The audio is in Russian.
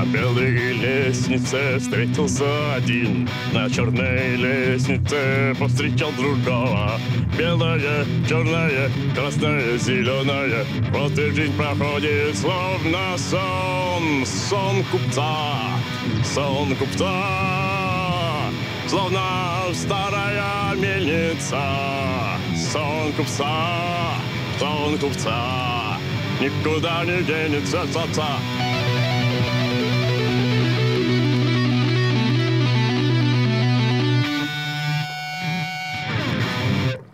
белой лестнице встретился один, на черной лестнице повстречал другого. Белое, черное, красное, зеленое, вот и жизнь проходит словно сон. Сон купца, словно старая мельница. Сон купца, никуда не денется.